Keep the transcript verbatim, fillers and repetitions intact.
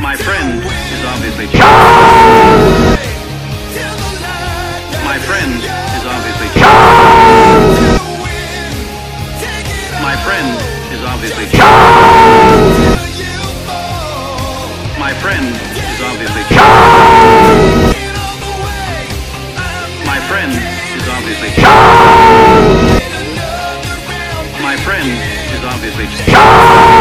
My friend is obviously My friend is obviously My friend is obviously My friend is obviously My friend is obviously My friend is obviously